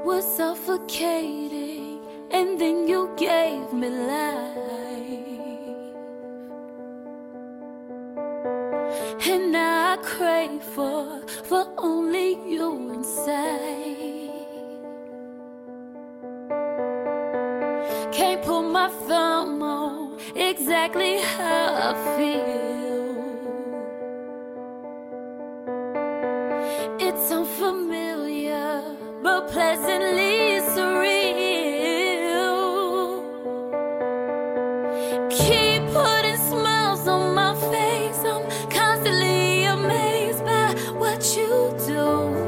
was suffocating, and then you gave me life. And now I crave for only you inside. Can't put my thumb on exactly how I feel. It's unfamiliar, but pleasantly surreal. Keep putting smiles on my face. I'm constantly amazed by what you do,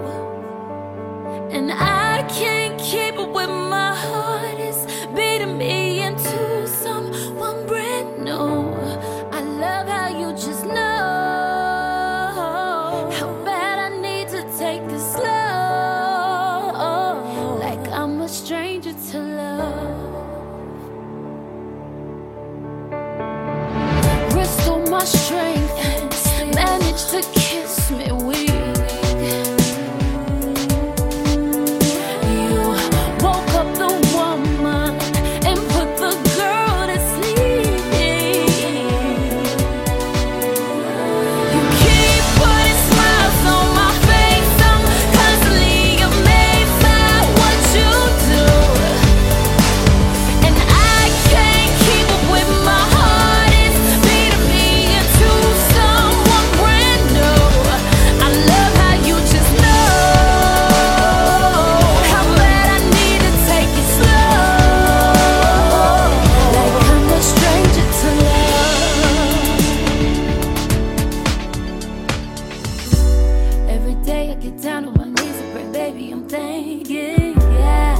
and I can't keep up with my heart. It's beating me into someone brand new. I love how you just know how bad I need to take it slow, like I'm a stranger to love. Restore my strength and manage to kiss me weak. You woke up the woman and put the girl to sleep. You keep putting smiles on my face. I'm constantly amazed by what you do, and I can't keep up with my heart. It's beating me into someone brand new. I love how you just know how bad I need to take it slow, like I'm a stranger to love. Every day I get down on my knees and pray, baby, I'm thanking God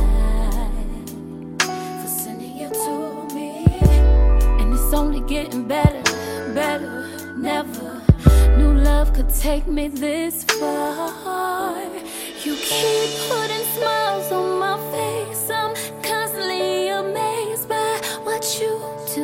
for sending you to me. And it's only getting better, better. Never knew love could take me this far. You keep putting smiles on my face. I'm constantly amazed by what you do,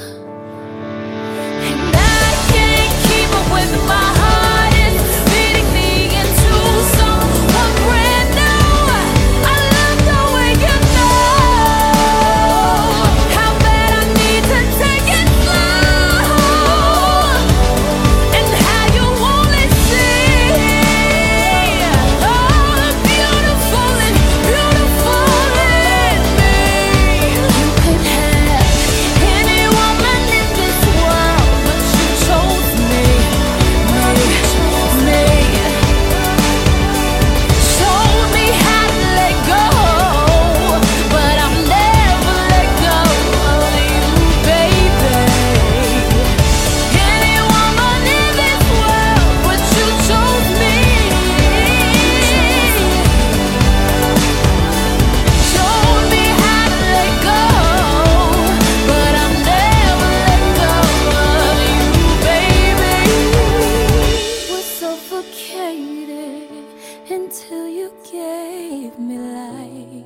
and I can't keep up with my heart. It's beating me into someone brand new. I love the way you know how bad I need to take it slow, and how you only see beautiful in me. You could have any woman in this world, but you chose me. Showed me how to let go, but I'll never let go of you, baby. Any woman in this world, but you chose me. Showed me how to let go, but I'll never let go of you, baby. Was suffocated until you gave me life.